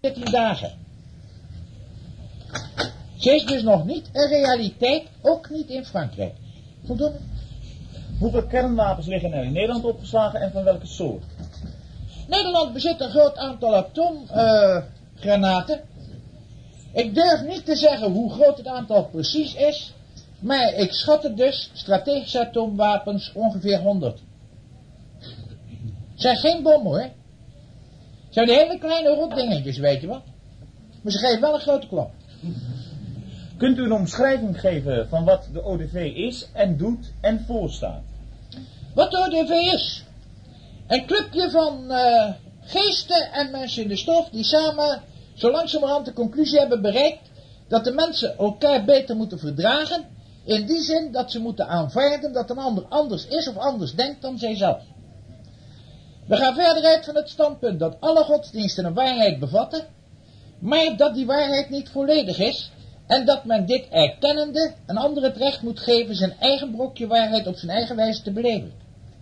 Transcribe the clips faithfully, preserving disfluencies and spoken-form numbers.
veertien dagen. Ze is dus nog niet een realiteit, ook niet in Frankrijk. Voldoende? Hoeveel kernwapens liggen er in Nederland opgeslagen en van welke soort? Nederland bezit een groot aantal atoomgranaten. Uh, ik durf niet te zeggen hoe groot het aantal precies is, maar ik schat het dus, strategische atoomwapens, ongeveer honderd. Het zijn geen bommen hoor. Het zijn die hele kleine rotdingetjes, weet je wat. Maar ze geven wel een grote klap. Kunt u een omschrijving geven van wat de O D V is en doet en voorstaat? Wat de O D V is? Een clubje van uh, geesten en mensen in de stof die samen zo langzamerhand de conclusie hebben bereikt dat de mensen elkaar beter moeten verdragen, in die zin dat ze moeten aanvaarden dat een ander anders is of anders denkt dan zijzelf. We gaan verder uit van het standpunt dat alle godsdiensten een waarheid bevatten, maar dat die waarheid niet volledig is en dat men dit erkennende een ander het recht moet geven zijn eigen brokje waarheid op zijn eigen wijze te beleven.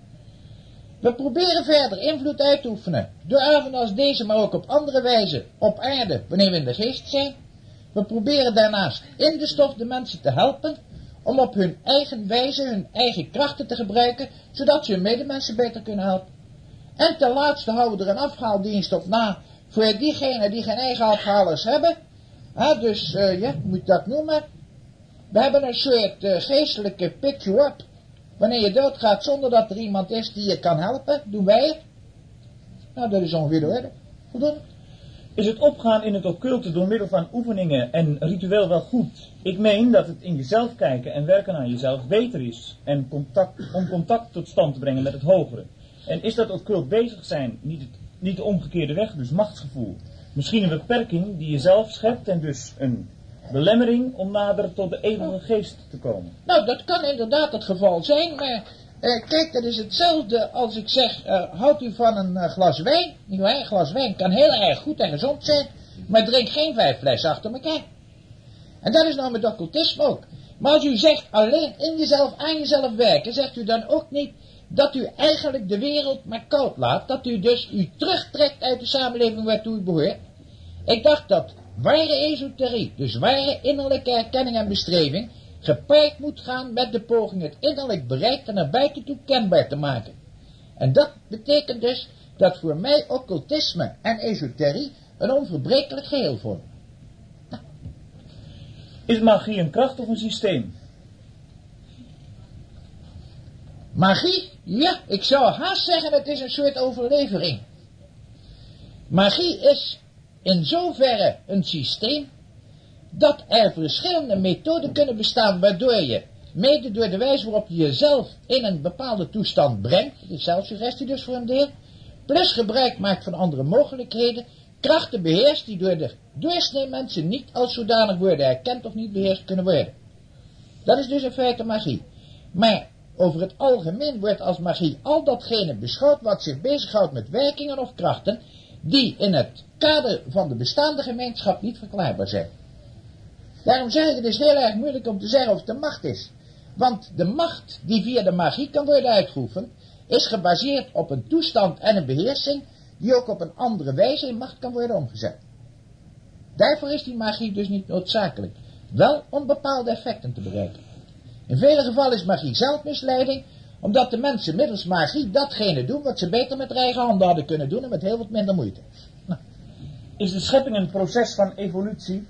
We proberen verder invloed uit te oefenen, door avonden als deze, maar ook op andere wijze, op aarde, wanneer we in de geest zijn. We proberen daarnaast in de stof de mensen te helpen, om op hun eigen wijze, hun eigen krachten te gebruiken, zodat ze hun medemensen beter kunnen helpen. En ten laatste houden we er een afhaaldienst op na, voor diegenen die geen eigen afhalers hebben. Ha, dus, uh, ja, hoe moet je dat noemen? We hebben een soort uh, geestelijke pick-you-up. Wanneer je doodgaat zonder dat er iemand is die je kan helpen, doen wij het. Nou, dat is ongeveer de orde. Voldoende. Is het opgaan in het occulte door middel van oefeningen en ritueel wel goed? Ik meen dat het in jezelf kijken en werken aan jezelf beter is. En contact, om contact tot stand te brengen met het hogere. En is dat occult bezig zijn niet, het, niet de omgekeerde weg, dus machtsgevoel? Misschien een beperking die je zelf schept en dus een belemmering om nader tot de eeuwige geest te komen. Nou, dat kan inderdaad het geval zijn, maar uh, kijk, dat is hetzelfde als ik zeg, uh, houdt u van een uh, glas wijn? Niet waar? Een glas wijn kan heel erg goed en gezond zijn, maar drink geen vijf flessen achter elkaar. En dat is nou met occultisme ook. Maar als u zegt alleen in jezelf, aan jezelf werken, zegt u dan ook niet dat u eigenlijk de wereld maar koud laat, dat u dus u terugtrekt uit de samenleving waartoe u behoort. Ik dacht dat ware esoterie, dus ware innerlijke erkenning en bestreving, gepaard moet gaan met de poging het innerlijk bereikte naar buiten toe kenbaar te maken. En dat betekent dus dat voor mij occultisme en esoterie een onverbrekelijk geheel vormen. Nou. Is magie een kracht of een systeem? Magie? Ja, ik zou haast zeggen het is een soort overlevering. Magie is in zoverre een systeem dat er verschillende methoden kunnen bestaan waardoor je, mede door de wijze waarop je jezelf in een bepaalde toestand brengt, de zelfsuggestie dus voor een deel, plus gebruik maakt van andere mogelijkheden, krachten beheerst die door de doorsnee mensen niet als zodanig worden erkend of niet beheerst kunnen worden. Dat is dus in feite magie. Maar over het algemeen wordt als magie al datgene beschouwd wat zich bezighoudt met werkingen of krachten die in het kader van de bestaande gemeenschap niet verklaarbaar zijn. Daarom zeg ik, het is heel erg moeilijk om te zeggen of het de macht is. Want de macht die via de magie kan worden uitgeoefend, is gebaseerd op een toestand en een beheersing die ook op een andere wijze in macht kan worden omgezet. Daarvoor is die magie dus niet noodzakelijk. Wel om bepaalde effecten te bereiken. In vele gevallen is magie zelfmisleiding, omdat de mensen middels magie datgene doen wat ze beter met hun eigen handen hadden kunnen doen en met heel wat minder moeite. Nou. Is de schepping een proces van evolutie?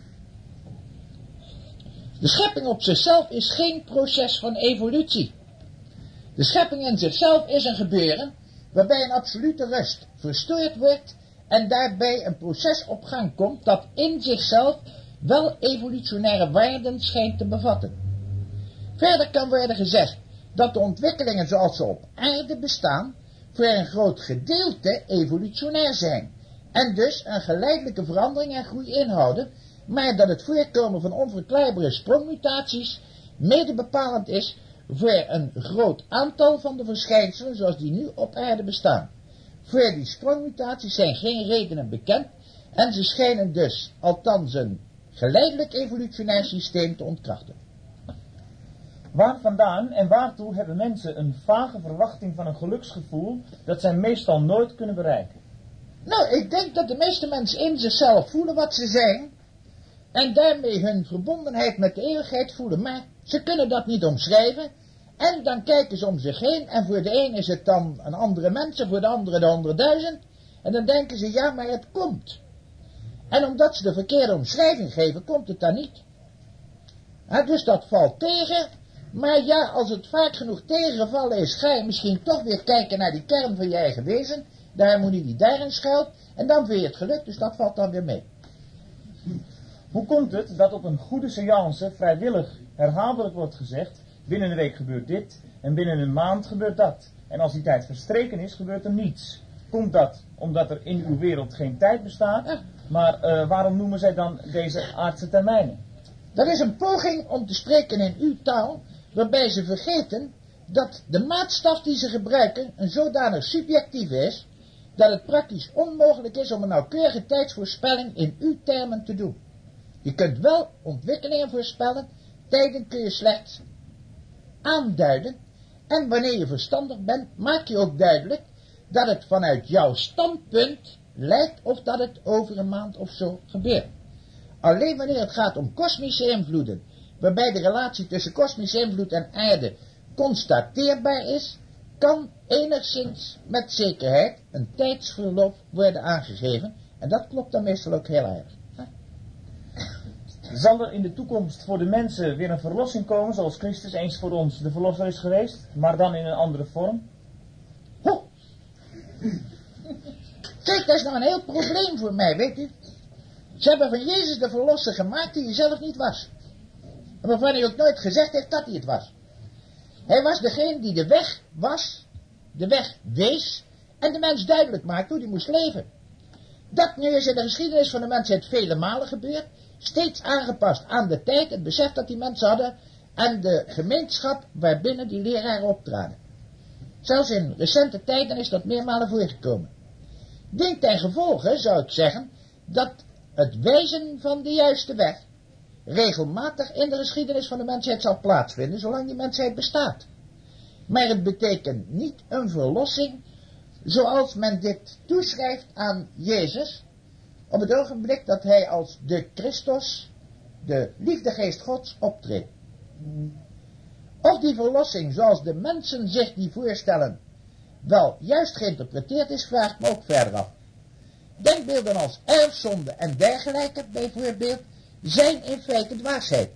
De schepping op zichzelf is geen proces van evolutie. De schepping in zichzelf is een gebeuren waarbij een absolute rust verstoord wordt en daarbij een proces op gang komt dat in zichzelf wel evolutionaire waarden schijnt te bevatten. Verder kan worden gezegd dat de ontwikkelingen zoals ze op aarde bestaan voor een groot gedeelte evolutionair zijn en dus een geleidelijke verandering en groei inhouden, maar dat het voorkomen van onverklaarbare sprongmutaties mede bepalend is voor een groot aantal van de verschijnselen zoals die nu op aarde bestaan. Voor die sprongmutaties zijn geen redenen bekend en ze schijnen dus althans een geleidelijk evolutionair systeem te ontkrachten. Waar vandaan en waartoe hebben mensen een vage verwachting van een geluksgevoel dat zij meestal nooit kunnen bereiken? Nou, ik denk dat de meeste mensen in zichzelf voelen wat ze zijn en daarmee hun verbondenheid met de eeuwigheid voelen, maar ze kunnen dat niet omschrijven en dan kijken ze om zich heen en voor de een is het dan een andere mens en voor de andere de honderdduizend en dan denken ze, ja, maar het komt. En omdat ze de verkeerde omschrijving geven, komt het dan niet. Ja, dus dat valt tegen, maar ja, als het vaak genoeg tegengevallen is, ga je misschien toch weer kijken naar die kern van je eigen wezen, de harmonie die daarin schuilt, en dan vind je het gelukt, dus dat valt dan weer mee. Hoe komt het dat op een goede seance vrijwillig herhaaldelijk wordt gezegd, binnen een week gebeurt dit en binnen een maand gebeurt dat. En als die tijd verstreken is, gebeurt er niets. Komt dat omdat er in uw wereld geen tijd bestaat? Ja. Maar uh, waarom noemen zij dan deze aardse termijnen? Dat is een poging om te spreken in uw taal, waarbij ze vergeten dat de maatstaf die ze gebruiken een zodanig subjectief is, dat het praktisch onmogelijk is om een nauwkeurige tijdsvoorspelling in uw termen te doen. Je kunt wel ontwikkelingen voorspellen, tijden kun je slechts aanduiden, en wanneer je verstandig bent, maak je ook duidelijk dat het vanuit jouw standpunt lijkt of dat het over een maand of zo gebeurt. Alleen wanneer het gaat om kosmische invloeden, waarbij de relatie tussen kosmische invloed en aarde constateerbaar is, kan enigszins met zekerheid een tijdsverloop worden aangegeven, en dat klopt dan meestal ook heel erg. Zal er in de toekomst voor de mensen weer een verlossing komen, zoals Christus eens voor ons de verlosser is geweest, maar dan in een andere vorm? Ho! Kijk, dat is nou een heel probleem voor mij, weet u. Ze hebben van Jezus de verlosser gemaakt die hij zelf niet was. En waarvan hij ook nooit gezegd heeft dat hij het was. Hij was degene die de weg was, de weg wees, en de mens duidelijk maakte hoe hij moest leven. Dat nu is in de geschiedenis van de mensheid vele malen gebeurd, steeds aangepast aan de tijd, het besef dat die mensen hadden, en de gemeenschap waarbinnen die leraren optraden. Zelfs in recente tijden is dat meermalen voorgekomen. Dien ten gevolge zou ik zeggen dat het wijzen van de juiste weg regelmatig in de geschiedenis van de mensheid zal plaatsvinden, zolang die mensheid bestaat. Maar het betekent niet een verlossing zoals men dit toeschrijft aan Jezus, op het ogenblik dat hij als de Christus, de liefdegeest Gods, optreedt. Of die verlossing, zoals de mensen zich die voorstellen, wel juist geïnterpreteerd is, vraagt me ook verder af. Denkbeelden als erfzonde en dergelijke, bijvoorbeeld, zijn in feite dwaasheid.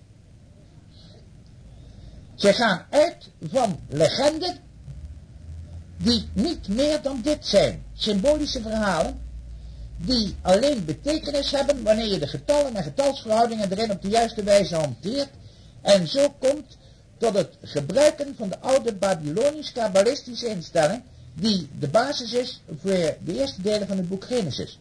Zij gaan uit van legenden die niet meer dan dit zijn. Symbolische verhalen die alleen betekenis hebben wanneer je de getallen en getalsverhoudingen erin op de juiste wijze hanteert en zo komt tot het gebruiken van de oude Babylonisch-kabbalistische instelling die de basis is voor de eerste delen van het boek Genesis.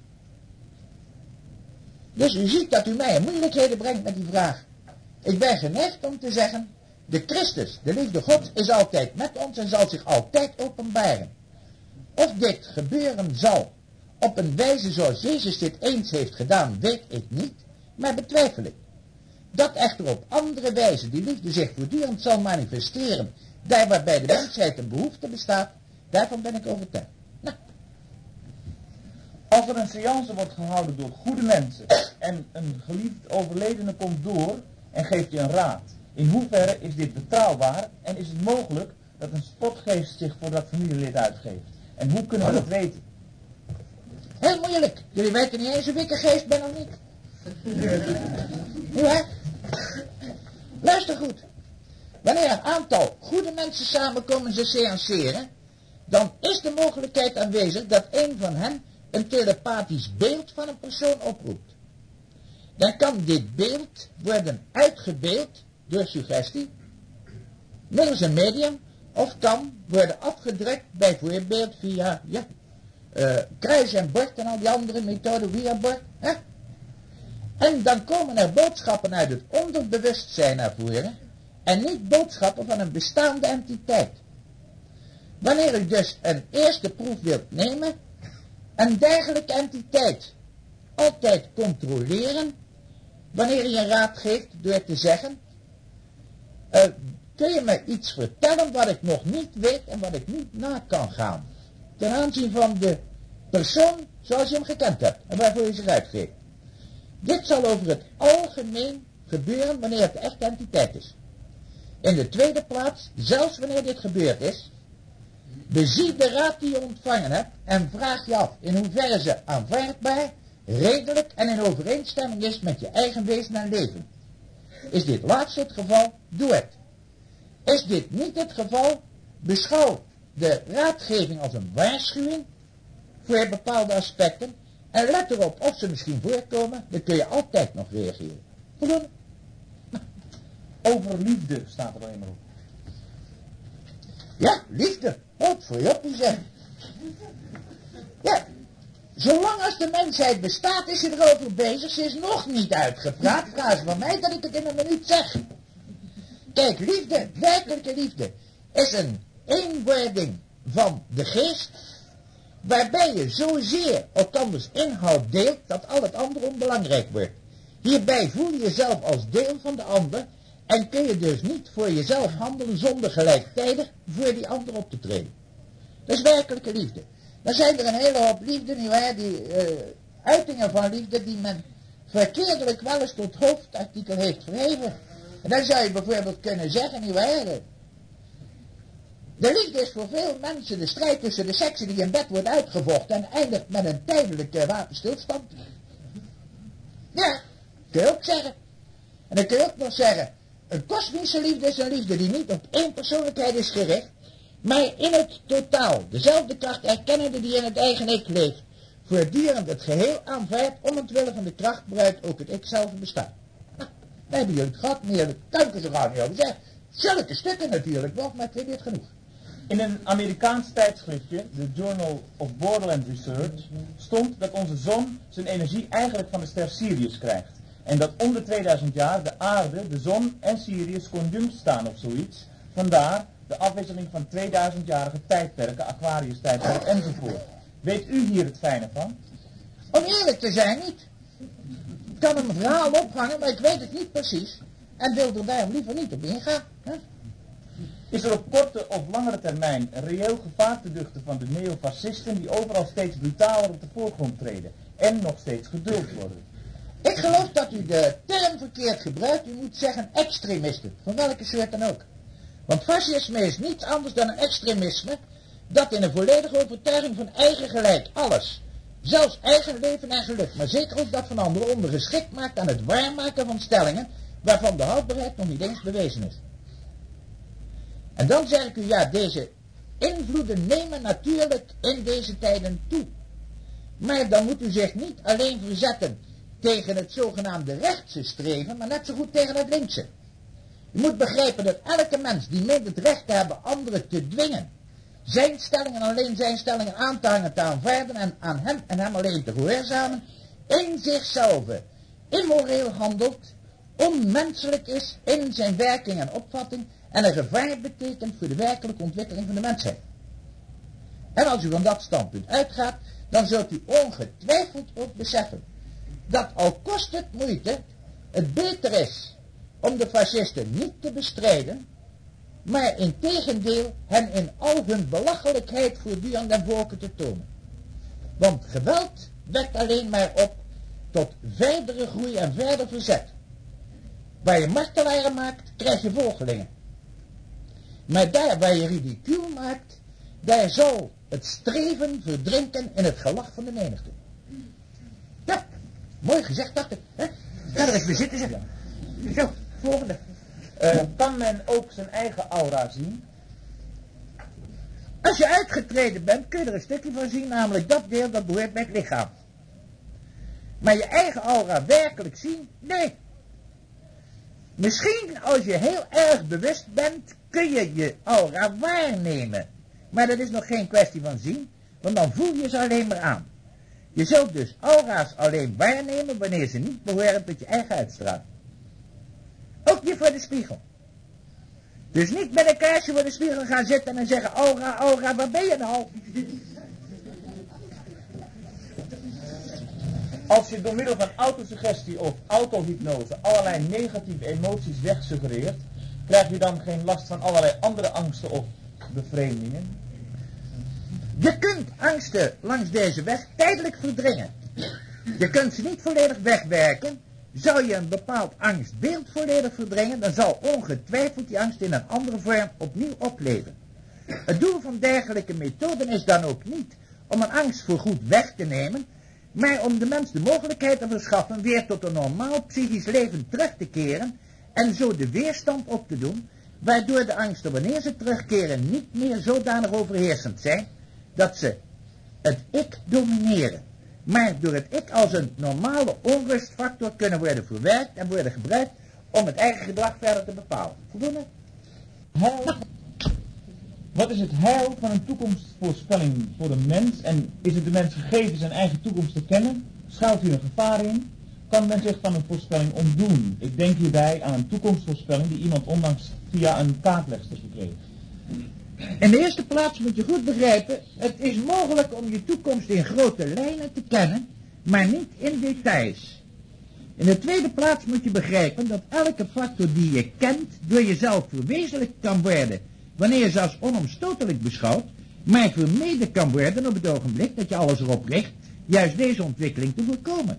Dus u ziet dat u mij in moeilijkheden brengt met die vraag. Ik ben geneigd om te zeggen, de Christus, de liefde God, is altijd met ons en zal zich altijd openbaren. Of dit gebeuren zal op een wijze zoals Jezus dit eens heeft gedaan, weet ik niet, maar betwijfel ik. Dat echter op andere wijze die liefde zich voortdurend zal manifesteren, daar waarbij de mensheid een behoefte bestaat, daarvan ben ik overtuigd. Nou. Als er een seance wordt gehouden door goede mensen en een geliefd overledene komt door en geeft je een raad, in hoeverre is dit betrouwbaar en is het mogelijk dat een spotgeest zich voor dat familielid uitgeeft? En hoe kunnen we dat weten? Heel moeilijk. Jullie weten niet eens of ik een geest ben of niet. Nu hè? Luister goed. Wanneer een aantal goede mensen samenkomen ze seanceren, dan is de mogelijkheid aanwezig dat een van hen een telepathisch beeld van een persoon oproept. Dan kan dit beeld worden uitgebeeld door suggestie, middels een medium, of kan worden afgedrukt bijvoorbeeld via, ja, uh, kruis en bord en al die andere methoden via bord. Hè? En dan komen er boodschappen uit het onderbewustzijn naar voren en niet boodschappen van een bestaande entiteit. Wanneer u dus een eerste proef wilt nemen, een dergelijke entiteit altijd controleren, wanneer je een raad geeft door te zeggen, uh, kun je me iets vertellen wat ik nog niet weet en wat ik niet na kan gaan, ten aanzien van de persoon zoals je hem gekend hebt en waarvoor je zich uitgeeft. Dit zal over het algemeen gebeuren wanneer het de echte entiteit is. In de tweede plaats, zelfs wanneer dit gebeurd is, bezie de raad die je ontvangen hebt en vraag je af in hoeverre ze aanvaardbaar, redelijk en in overeenstemming is met je eigen wezen en leven. Is dit laatste het geval, doe het. Is dit niet het geval, beschouw de raadgeving als een waarschuwing voor bepaalde aspecten en let erop of ze misschien voorkomen, dan kun je altijd nog reageren. Voldoende? Over liefde staat er alleen maar op. Ja, liefde. Wat voor je op te zeggen. Ja, zolang als de mensheid bestaat is je erover bezig. Ze is nog niet uitgepraat. Vraag ze van mij dat ik het in een minuut zeg. Kijk, liefde, werkelijke liefde, is een eenwording van de geest, waarbij je zozeer elkanders inhoud deelt, dat al het andere onbelangrijk wordt. Hierbij voel je jezelf als deel van de ander, en kun je dus niet voor jezelf handelen zonder gelijktijdig voor die ander op te treden. Dat is werkelijke liefde. Dan zijn er een hele hoop liefde, nietwaar, die uh, uitingen van liefde die men verkeerdelijk wel eens tot hoofdartikel heeft verheven. En dan zou je bijvoorbeeld kunnen zeggen, nietwaar, de liefde is voor veel mensen de strijd tussen de seksen die in bed wordt uitgevochten en eindigt met een tijdelijke wapenstilstand. Ja, kun je ook zeggen. En dan kun je ook nog zeggen, een kosmische liefde is een liefde die niet op één persoonlijkheid is gericht, maar in het totaal dezelfde kracht erkennende die in het eigen ik leeft, voortdurend het geheel aanvaardt om het willen van de kracht waaruit ook het ik zelf bestaat. Nou, daar hebben jullie het gehad, meer de kuiken ze gaan niet over zeggen. Zulke stukken natuurlijk nog, maar ik weet niet genoeg. In een Amerikaans tijdschriftje, de Journal of Borderland Research, stond dat onze zon zijn energie eigenlijk van de ster Sirius krijgt. En dat om de tweeduizend jaar de aarde, de zon en Sirius conjunct staan of zoiets. Vandaar de afwisseling van tweeduizendjarige tijdperken, Aquarius tijdperk enzovoort. Weet u hier het fijne van? Om eerlijk te zijn niet. Ik kan een verhaal ophangen, maar ik weet het niet precies. En wil er daarom liever niet op ingaan. Hè? Is er op korte of langere termijn een reëel gevaar te duchten van de neofascisten die overal steeds brutaler op de voorgrond treden en nog steeds geduld worden? Ik geloof dat u de term verkeerd gebruikt. U moet zeggen extremisten, van welke soort dan ook. Want fascisme is niets anders dan een extremisme dat in een volledige overtuiging van eigen gelijk alles, zelfs eigen leven en geluk, maar zeker ook dat van anderen, ondergeschikt maakt aan het waarmaken van stellingen waarvan de houdbaarheid nog niet eens bewezen is. En dan zeg ik u, ja, deze invloeden nemen natuurlijk in deze tijden toe. Maar dan moet u zich niet alleen verzetten tegen het zogenaamde rechtse streven, maar net zo goed tegen het linkse. U moet begrijpen dat elke mens die meent het recht te hebben anderen te dwingen, zijn stellingen en alleen zijn stellingen aan te hangen, te aanvaarden en aan hem en hem alleen te gehoorzamen, in zichzelf immoreel handelt, onmenselijk is in zijn werking en opvatting en een gevaar betekent voor de werkelijke ontwikkeling van de mensheid. En als u van dat standpunt uitgaat, dan zult u ongetwijfeld ook beseffen dat al kost het moeite, het beter is om de fascisten niet te bestrijden, maar integendeel hen in al hun belachelijkheid voortdurend den volken te tonen. Want geweld wekt alleen maar op tot verdere groei en verder verzet. Waar je martelaren maakt, krijg je volgelingen. Maar daar waar je ridicuul maakt, daar zal het streven verdrinken in het gelach van de menigte. Ja, mooi gezegd, dacht ik. Hè? Ga er eens weer zitten, zeg. Zo, volgende. Uh, kan men ook zijn eigen aura zien? Als je uitgetreden bent, kun je er een stukje van zien, namelijk dat deel dat behoort bij het lichaam. Maar je eigen aura werkelijk zien? Nee. Misschien als je heel erg bewust bent, kun je je aura waarnemen. Maar dat is nog geen kwestie van zien, want dan voel je ze alleen maar aan. Je zult dus aura's alleen waarnemen wanneer ze niet behoren tot je eigen uitstraling. Ook niet voor de spiegel. Dus niet met een kaarsje voor de spiegel gaan zitten en zeggen, aura, aura, waar ben je nou? Als je door middel van autosuggestie of autohypnose allerlei negatieve emoties wegsuggereert, krijg je dan geen last van allerlei andere angsten of bevreemdingen? Je kunt angsten langs deze weg tijdelijk verdringen. Je kunt ze niet volledig wegwerken. Zou je een bepaald angstbeeld volledig verdringen, dan zal ongetwijfeld die angst in een andere vorm opnieuw opleven. Het doel van dergelijke methoden is dan ook niet om een angst voorgoed weg te nemen, maar om de mens de mogelijkheid te verschaffen weer tot een normaal psychisch leven terug te keren en zo de weerstand op te doen, waardoor de angsten wanneer ze terugkeren niet meer zodanig overheersend zijn dat ze het ik domineren, maar door het ik als een normale onrustfactor kunnen worden verwerkt en worden gebruikt om het eigen gedrag verder te bepalen. Voldoende? Heil. Wat is het heil van een toekomstvoorspelling voor de mens? En is het de mens gegeven zijn eigen toekomst te kennen? Schuilt hier een gevaar in? Kan men zich van een voorspelling ontdoen? Ik denk hierbij aan een toekomstvoorspelling die iemand onlangs via een kaartlegster verkreeg. In de eerste plaats moet je goed begrijpen, het is mogelijk om je toekomst in grote lijnen te kennen, maar niet in details. In de tweede plaats moet je begrijpen dat elke factor die je kent door jezelf verwezenlijkt kan worden, wanneer je ze als onomstotelijk beschouwt, maar vermeden kan worden op het ogenblik dat je alles erop richt, juist deze ontwikkeling te voorkomen.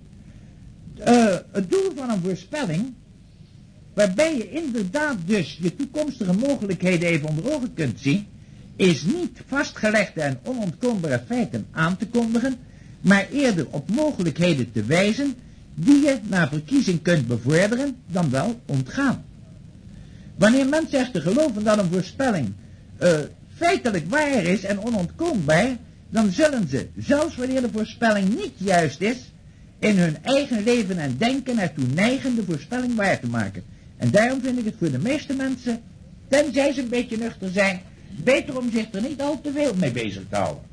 Uh, het doel van een voorspelling, waarbij je inderdaad dus je toekomstige mogelijkheden even onder ogen kunt zien, is niet vastgelegde en onontkoombare feiten aan te kondigen, maar eerder op mogelijkheden te wijzen die je naar verkiezing kunt bevorderen dan wel ontgaan. Wanneer mensen echter geloven dat een voorspelling uh, feitelijk waar is en onontkoombaar, dan zullen ze, zelfs wanneer de voorspelling niet juist is, in hun eigen leven en denken ertoe neigen de voorspelling waar te maken. En daarom vind ik het voor de meeste mensen, tenzij ze een beetje nuchter zijn, beter om zich er niet al te veel mee bezig te houden.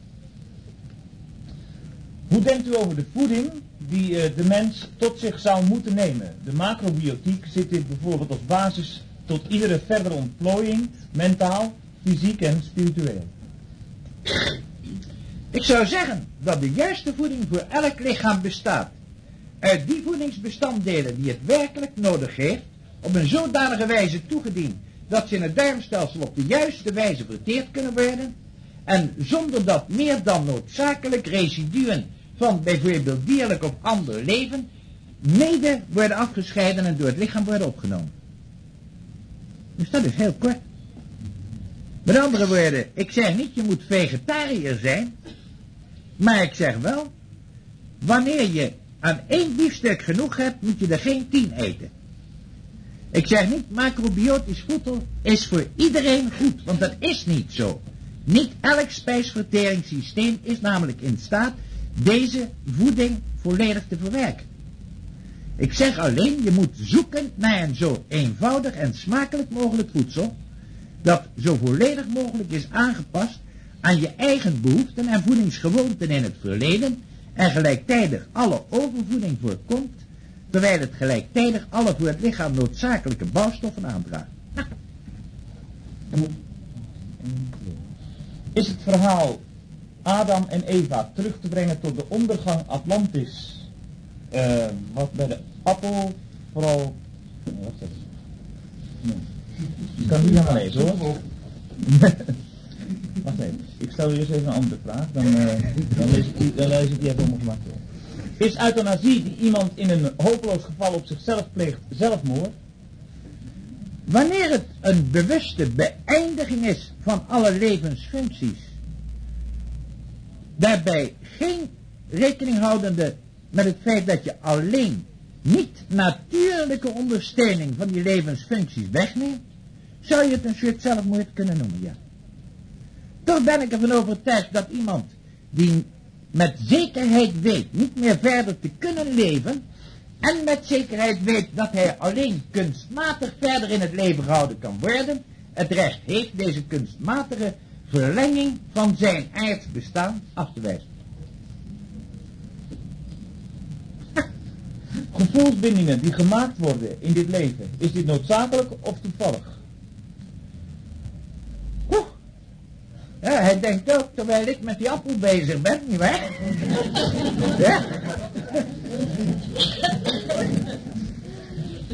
Hoe denkt u over de voeding die uh, de mens tot zich zou moeten nemen? De macrobiotiek zit dit bijvoorbeeld als basis tot iedere verdere ontplooiing, mentaal, fysiek en spiritueel. Ik zou zeggen dat de juiste voeding voor elk lichaam bestaat uit die voedingsbestanddelen die het werkelijk nodig heeft, op een zodanige wijze toegediend dat ze in het darmstelsel op de juiste wijze verteerd kunnen worden, en zonder dat meer dan noodzakelijk residuen van bijvoorbeeld dierlijk of ander leven mede worden afgescheiden en door het lichaam worden opgenomen. Dus dat is heel kort. Met andere woorden, ik zeg niet je moet vegetariër zijn, maar ik zeg wel, wanneer je aan één biefstuk genoeg hebt, moet je er geen tien eten. Ik zeg niet, macrobiotisch voedsel is voor iedereen goed, want dat is niet zo. Niet elk spijsverteringssysteem is namelijk in staat deze voeding volledig te verwerken. Ik zeg alleen, je moet zoeken naar een zo eenvoudig en smakelijk mogelijk voedsel, dat zo volledig mogelijk is aangepast aan je eigen behoeften en voedingsgewoonten in het verleden en gelijktijdig alle overvoeding voorkomt, terwijl het gelijktijdig alle voor het lichaam noodzakelijke bouwstoffen aandraagt. Is het verhaal Adam en Eva terug te brengen tot de ondergang Atlantis, uh, wat bij de appel vooral... Nee, wacht even. Nee. Ik kan niet helemaal lezen hoor. Wacht even, ik stel je eerst even een andere vraag, dan, uh, dan, lees, ik die, dan lees ik die even om gemaakt. Is euthanasie die iemand in een hopeloos geval op zichzelf pleegt zelfmoord? Wanneer het een bewuste beëindiging is van alle levensfuncties, daarbij geen rekening houdende met het feit dat je alleen niet natuurlijke ondersteuning van die levensfuncties wegneemt, zou je het een soort zelfmoord kunnen noemen, ja. Toch ben ik ervan overtuigd dat iemand die met zekerheid weet niet meer verder te kunnen leven, en met zekerheid weet dat hij alleen kunstmatig verder in het leven gehouden kan worden, het recht heeft deze kunstmatige verlenging van zijn aardsbestaan af te wijzen. Gevoelsbindingen die gemaakt worden in dit leven, is dit noodzakelijk of toevallig? Oeh. Ja, hij denkt ook terwijl ik met die appel bezig ben, nietwaar? Ja.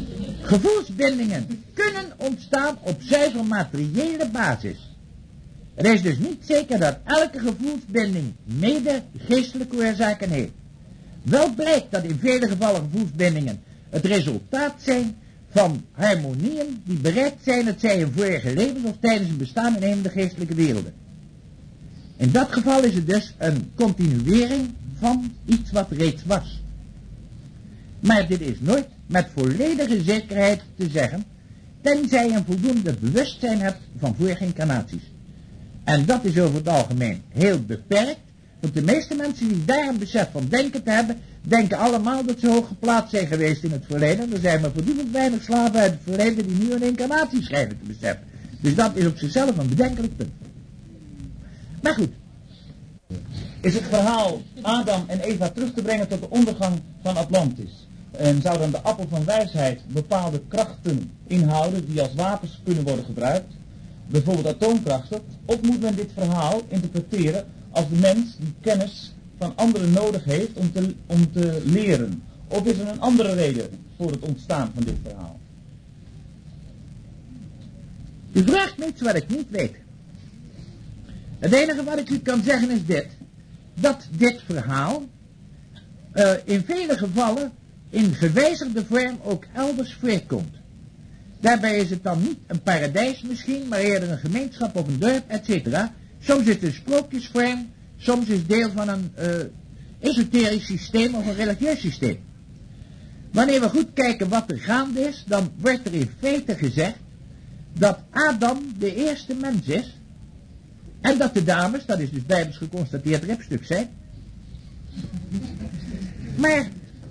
Gevoelsbindingen kunnen ontstaan op zuiver materiële basis. Het is dus niet zeker dat elke gevoelsbinding mede geestelijke oorzaken heeft. Wel blijkt dat in vele gevallen gevoelsbindingen het resultaat zijn van harmonieën die bereikt zijn dat zij in vorige levens of tijdens een bestaan in een van de geestelijke werelden. In dat geval is het dus een continuering van iets wat reeds was. Maar dit is nooit met volledige zekerheid te zeggen, tenzij je een voldoende bewustzijn hebt van vorige incarnaties. En dat is over het algemeen heel beperkt, want de meeste mensen die daar een besef van denken te hebben, denken allemaal dat ze hoog geplaatst zijn geweest in het verleden. Er zijn maar voortdurend weinig slaven uit het verleden die nu een incarnatie schijnen te beseffen. Dus dat is op zichzelf een bedenkelijk punt. Maar goed. Is het verhaal Adam en Eva terug te brengen tot de ondergang van Atlantis? En zou dan de appel van wijsheid bepaalde krachten inhouden die als wapens kunnen worden gebruikt? Bijvoorbeeld atoomkrachten? Of moet men dit verhaal interpreteren als de mens die kennis van anderen nodig heeft om te, om te leren? Of is er een andere reden voor het ontstaan van dit verhaal? U vraagt me iets wat ik niet weet. Het enige wat ik u kan zeggen is dit. Dat dit verhaal uh, in vele gevallen in gewijzigde vorm ook elders voorkomt. Daarbij is het dan niet een paradijs misschien, maar eerder een gemeenschap of een dorp, et cetera. Soms is het een sprookjesvorm, soms is het deel van een uh, esoterisch systeem of een religieus systeem. Wanneer we goed kijken wat er gaande is, dan wordt er in feite gezegd dat Adam de eerste mens is en dat de dames, dat is dus bijbels geconstateerd, repstuk zijn. Maar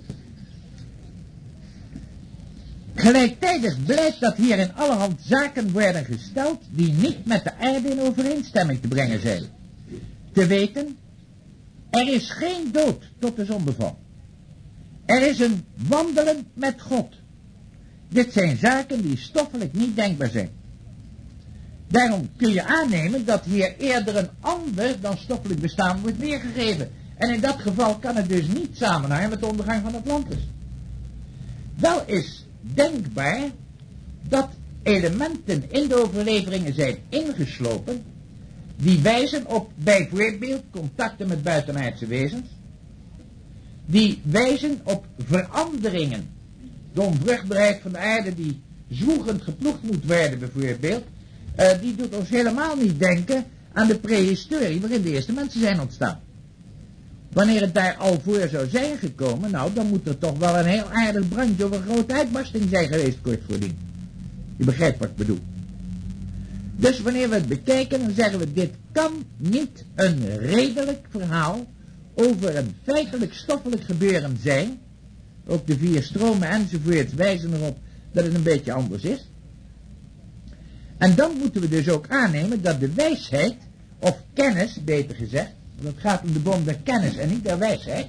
gelijktijdig blijkt dat hier in allerhand zaken worden gesteld die niet met de aarde in overeenstemming te brengen zijn. Te weten, er is geen dood tot de zondeval. Er is een wandelen met God. Dit zijn zaken die stoffelijk niet denkbaar zijn. Daarom kun je aannemen dat hier eerder een ander dan stoffelijk bestaan wordt weergegeven. En in dat geval kan het dus niet samenhangen met de ondergang van Atlantis. Wel is denkbaar dat elementen in de overleveringen zijn ingeslopen die wijzen op bijvoorbeeld contacten met buitenaardse wezens, die wijzen op veranderingen, de onvruchtbaarheid van de aarde die zwoegend geploegd moet worden bijvoorbeeld, uh, die doet ons helemaal niet denken aan de prehistorie waarin de eerste mensen zijn ontstaan. Wanneer het daar al voor zou zijn gekomen, nou, dan moet er toch wel een heel aardig brandje of een grote uitbarsting zijn geweest kort voordien. Je begrijpt wat ik bedoel. Dus wanneer we het bekijken, dan zeggen we, dit kan niet een redelijk verhaal over een feitelijk stoffelijk gebeuren zijn. Ook de vier stromen enzovoort wijzen erop dat het een beetje anders is. En dan moeten we dus ook aannemen dat de wijsheid, of kennis, beter gezegd, want het gaat om de boom der kennis en niet der wijsheid.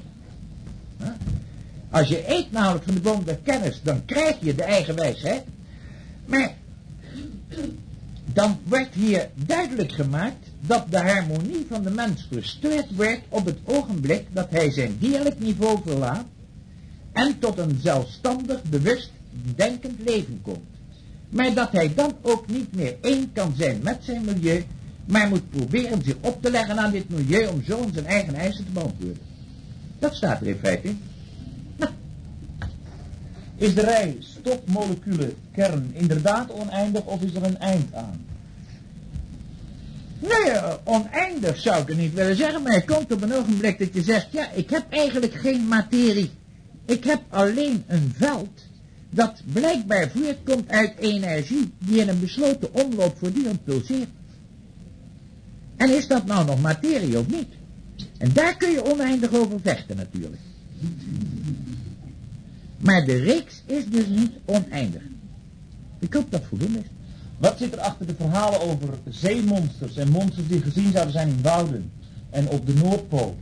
Als je eet namelijk van de boom der kennis, dan krijg je de eigen wijsheid. Maar dan wordt hier duidelijk gemaakt dat de harmonie van de mens verstoord wordt op het ogenblik dat hij zijn dierlijk niveau verlaat en tot een zelfstandig, bewust, denkend leven komt. Maar dat hij dan ook niet meer één kan zijn met zijn milieu, maar moet proberen zich op te leggen aan dit milieu om zo zijn eigen eisen te beantwoorden. Dat staat er in feite in. Nou. Is de rij stofmoleculen kern inderdaad oneindig of is er een eind aan? Nee, oneindig zou ik het niet willen zeggen, maar er komt op een ogenblik dat je zegt, ja, ik heb eigenlijk geen materie. Ik heb alleen een veld dat blijkbaar voortkomt uit energie die in een besloten omloop voortdurend pulseert. En is dat nou nog materie of niet? En daar kun je oneindig over vechten natuurlijk. Maar de reeks is dus niet oneindig. Ik hoop dat voldoende is. Wat zit er achter de verhalen over zeemonsters en monsters die gezien zouden zijn in wouden en op de Noordpool?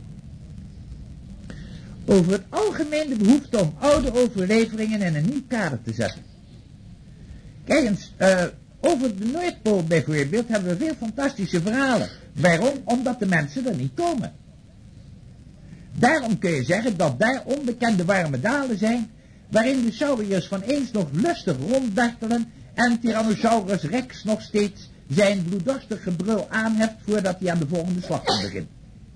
Over het algemeen de behoefte om oude overleveringen in een nieuw kader te zetten. Kijk eens, uh, over de Noordpool bijvoorbeeld hebben we veel fantastische verhalen. Waarom? Omdat de mensen er niet komen. Daarom kun je zeggen dat daar onbekende warme dalen zijn, waarin de sauriërs van eens nog lustig ronddartelen en Tyrannosaurus rex nog steeds zijn bloeddorstig gebrul aanheft voordat hij aan de volgende slachting begint.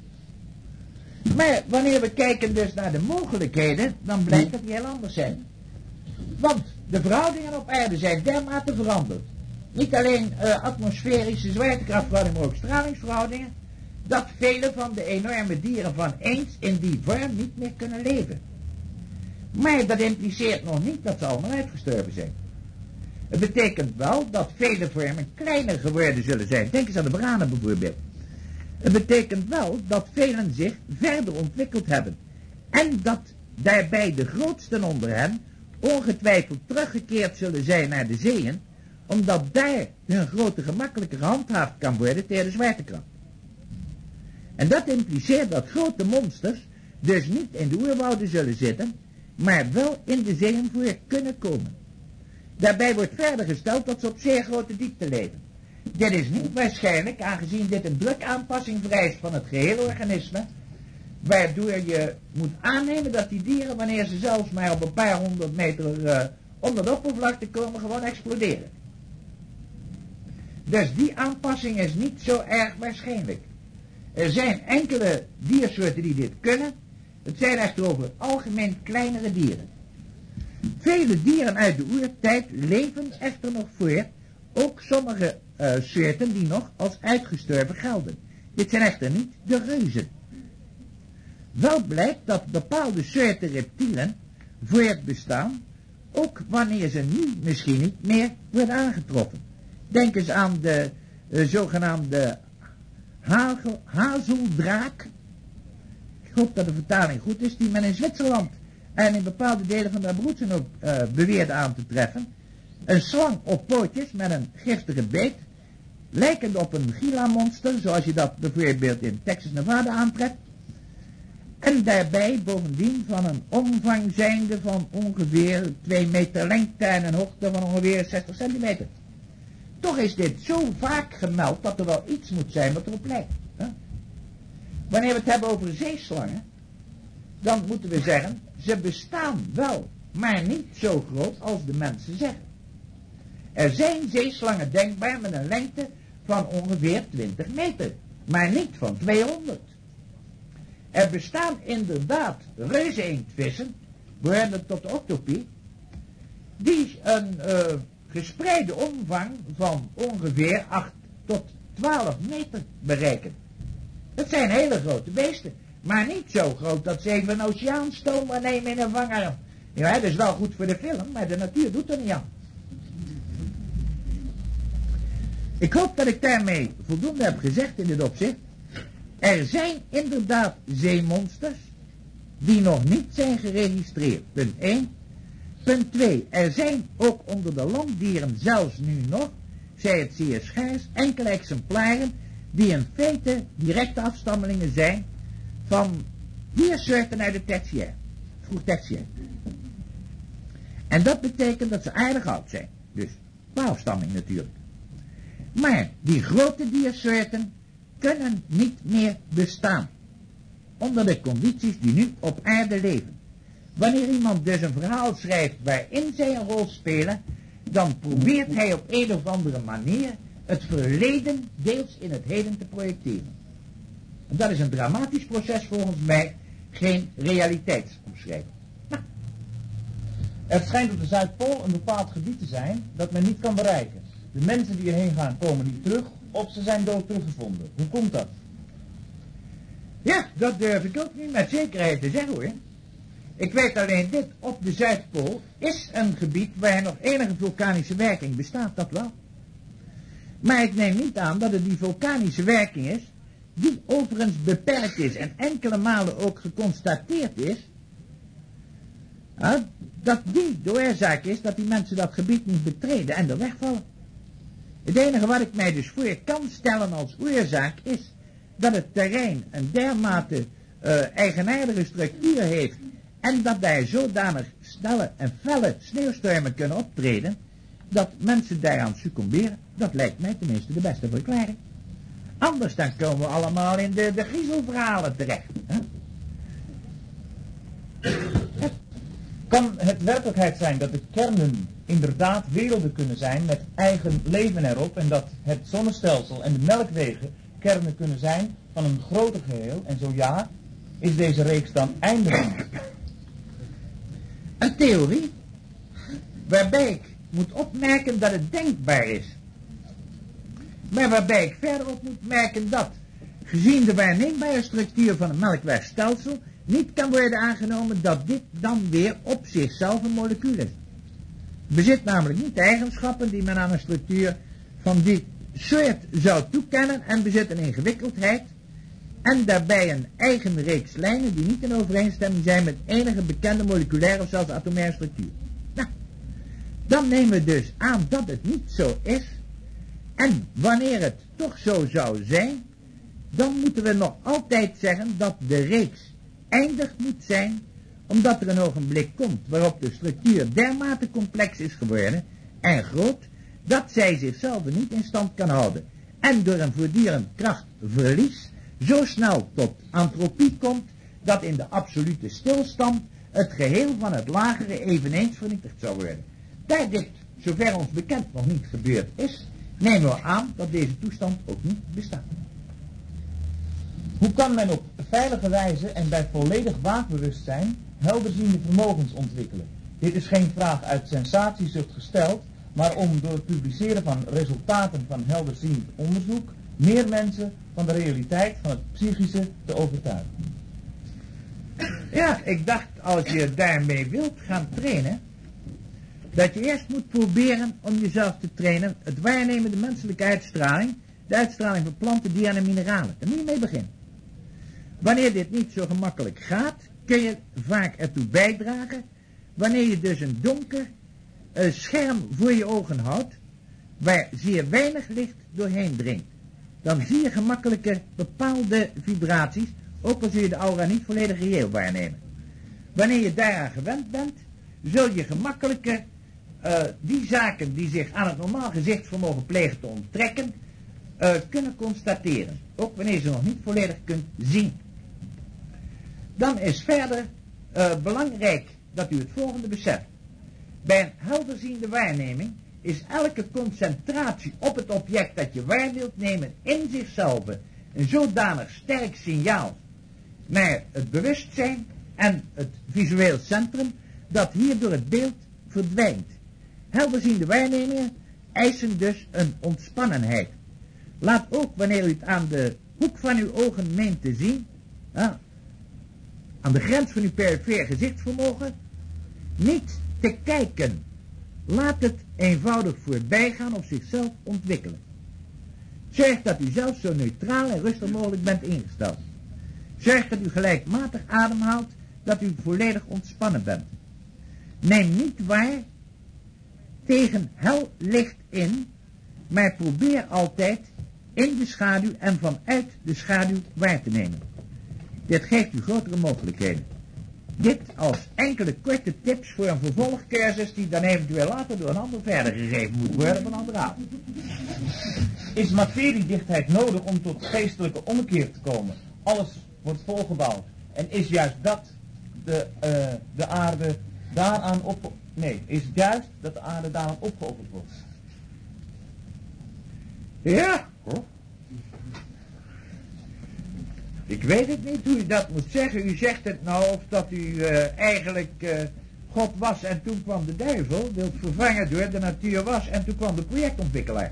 Maar wanneer we kijken dus naar de mogelijkheden, dan blijkt dat die heel anders zijn. Want de verhoudingen op aarde zijn dermate veranderd. Niet alleen uh, atmosferische zwaartekrachtverhoudingen, maar ook stralingsverhoudingen. Dat vele van de enorme dieren van eens in die vorm niet meer kunnen leven. Maar dat impliceert nog niet dat ze allemaal uitgestorven zijn. Het betekent wel dat vele vormen kleiner geworden zullen zijn. Denk eens aan de branen bijvoorbeeld. Het betekent wel dat velen zich verder ontwikkeld hebben. En dat daarbij de grootsten onder hen ongetwijfeld teruggekeerd zullen zijn naar de zeeën, omdat daar hun grootte gemakkelijker gehandhaafd kan worden tegen de zwaartekracht. En dat impliceert dat grote monsters dus niet in de oerwouden zullen zitten, maar wel in de zeeën voor kunnen komen. Daarbij wordt verder gesteld dat ze op zeer grote diepte leven. Dit is niet waarschijnlijk, aangezien dit een drukaanpassing vereist van het gehele organisme, waardoor je moet aannemen dat die dieren, wanneer ze zelfs maar op een paar honderd meter uh, onder de oppervlakte komen, gewoon exploderen. Dus die aanpassing is niet zo erg waarschijnlijk. Er zijn enkele diersoorten die dit kunnen. Het zijn echter over het algemeen kleinere dieren. Vele dieren uit de oertijd leven echter nog voort, ook sommige uh, soorten die nog als uitgestorven gelden. Dit zijn echter niet de reuzen. Wel blijkt dat bepaalde soorten reptielen voortbestaan, ook wanneer ze nu misschien niet meer worden aangetroffen. Denk eens aan de uh, zogenaamde hagel, hazeldraak. Ik hoop dat de vertaling goed is, die men in Zwitserland en in bepaalde delen van de Abruzzen ook uh, beweerde aan te treffen. Een slang op pootjes met een giftige beet, lijkend op een Gila-monster, zoals je dat bijvoorbeeld in Texas, Nevada aantreft. En daarbij bovendien van een omvang zijnde van ongeveer twee meter lengte en een hoogte van ongeveer zestig centimeter. Toch is dit zo vaak gemeld dat er wel iets moet zijn wat erop lijkt. Hè? Wanneer we het hebben over zeeslangen, dan moeten we zeggen, ze bestaan wel, maar niet zo groot als de mensen zeggen. Er zijn zeeslangen denkbaar met een lengte van ongeveer twintig meter, maar niet van tweehonderd. Er bestaan inderdaad reuzeneendvissen, behorend tot de octopie, die een uh, gespreide omvang van ongeveer acht tot twaalf meter bereiken. Dat zijn hele grote beesten, maar niet zo groot dat ze even een oceaanstomer nemen in een vangarm. Ja, dat is wel goed voor de film, maar de natuur doet er niet aan. Ik hoop dat ik daarmee voldoende heb gezegd in dit opzicht. Er zijn inderdaad zeemonsters die nog niet zijn geregistreerd. Punt één. Punt twee. Er zijn ook onder de landdieren zelfs nu nog, zij het zeer schaars, enkele exemplaren die in feite directe afstammelingen zijn van diersoorten uit de tertiair, vroeg tertiair. En dat betekent dat ze aardig oud zijn. Dus qua afstamming natuurlijk. Maar die grote diersoorten kunnen niet meer bestaan onder de condities die nu op aarde leven. Wanneer iemand dus een verhaal schrijft waarin zij een rol spelen, dan probeert hij op een of andere manier het verleden deels in het heden te projecteren. En dat is een dramatisch proces volgens mij, geen realiteitsomschrijving. Nou. Het schijnt op de Zuidpool een bepaald gebied te zijn dat men niet kan bereiken. De mensen die erheen gaan komen niet terug, of ze zijn dood teruggevonden. Hoe komt dat? Ja, dat durf ik ook niet met zekerheid te zeggen hoor. Ik weet alleen dit, op de Zuidpool is een gebied waar nog enige vulkanische werking bestaat, dat wel. Maar ik neem niet aan dat het die vulkanische werking is, die overigens beperkt is en enkele malen ook geconstateerd is, uh, dat die de oorzaak is dat die mensen dat gebied niet betreden en er wegvallen. Het enige wat ik mij dus voor kan stellen als oorzaak is dat het terrein een dermate uh, eigenaardige structuur heeft en dat daar zodanig snelle en felle sneeuwstormen kunnen optreden dat mensen daaraan succumberen. Dat lijkt mij tenminste de beste verklaring. Anders dan komen we allemaal in de, de griezelverhalen terecht. Hè? Kan het werkelijkheid zijn dat de kernen inderdaad werelden kunnen zijn met eigen leven erop en dat het zonnestelsel en de melkwegen kernen kunnen zijn van een groter geheel? En zo ja, is deze reeks dan eindeloos? Een theorie waarbij ik moet opmerken dat het denkbaar is. Maar waarbij ik verder op moet merken dat, gezien de waarneembare structuur van het melkwegstelsel, niet kan worden aangenomen dat dit dan weer op zichzelf een molecuul is. Het bezit namelijk niet de eigenschappen die men aan een structuur van dit soort zou toekennen en bezit een ingewikkeldheid en daarbij een eigen reeks lijnen die niet in overeenstemming zijn met enige bekende moleculaire of zelfs atomaire structuur. Nou, dan nemen we dus aan dat het niet zo is. En wanneer het toch zo zou zijn, dan moeten we nog altijd zeggen dat de reeks eindig moet zijn, omdat er een ogenblik komt waarop de structuur dermate complex is geworden en groot, dat zij zichzelf niet in stand kan houden. En door een voortdurend krachtverlies zo snel tot entropie komt, dat in de absolute stilstand het geheel van het lagere eveneens vernietigd zou worden. Daar dit, zover ons bekend, nog niet gebeurd is, nemen we aan dat deze toestand ook niet bestaat. Hoe kan men op veilige wijze en bij volledig waakbewustzijn helderziende vermogens ontwikkelen? Dit is geen vraag uit sensatiezucht gesteld, maar om door het publiceren van resultaten van helderziend onderzoek meer mensen van de realiteit van het psychische te overtuigen. Ja, ik dacht, als je daarmee wilt gaan trainen, dat je eerst moet proberen om jezelf te trainen het waarnemen de menselijke uitstraling, de uitstraling van planten, dieren en mineralen. Daar moet je mee beginnen. Wanneer dit niet zo gemakkelijk gaat, kun je vaak ertoe bijdragen, wanneer je dus een donker uh, scherm voor je ogen houdt, waar zeer weinig licht doorheen dringt. Dan zie je gemakkelijker bepaalde vibraties, ook al zul je de aura niet volledig reëel waarnemen. Wanneer je daaraan gewend bent, zul je gemakkelijker uh, die zaken die zich aan het normaal gezichtsvermogen plegen te onttrekken, uh, kunnen constateren. Ook wanneer je ze nog niet volledig kunt zien. Dan is verder uh, belangrijk dat u het volgende beseft. Bij een helderziende waarneming is elke concentratie op het object dat je waar wilt nemen in zichzelf een zodanig sterk signaal naar het bewustzijn en het visueel centrum dat hierdoor het beeld verdwijnt. Helderziende waarnemingen eisen dus een ontspannenheid. Laat ook, wanneer u het aan de hoek van uw ogen meent te zien, ja, aan de grens van uw perifeer gezichtsvermogen, niet te kijken. Laat het eenvoudig voorbij gaan of zichzelf ontwikkelen. Zorg dat u zelf zo neutraal en rustig mogelijk bent ingesteld. Zorg dat u gelijkmatig ademhaalt, dat u volledig ontspannen bent. Neem niet waar tegen hel licht in, maar probeer altijd in de schaduw en vanuit de schaduw waar te nemen. Dit geeft u grotere mogelijkheden. Dit als enkele korte tips voor een vervolgcursus die dan eventueel later door een ander verder gegeven moet worden van andere avond. Is materiedichtheid nodig om tot geestelijke ommekeer te komen? Alles wordt volgebouwd. En is juist dat de, uh, de aarde daaraan op... Nee, is het juist dat de aarde daaraan opgeofferd wordt? Ja. Ik weet het niet hoe u dat moet zeggen. U zegt het nou of dat u uh, eigenlijk uh, God was en toen kwam de duivel, wilt vervangen door de natuur was en toen kwam de projectontwikkelaar.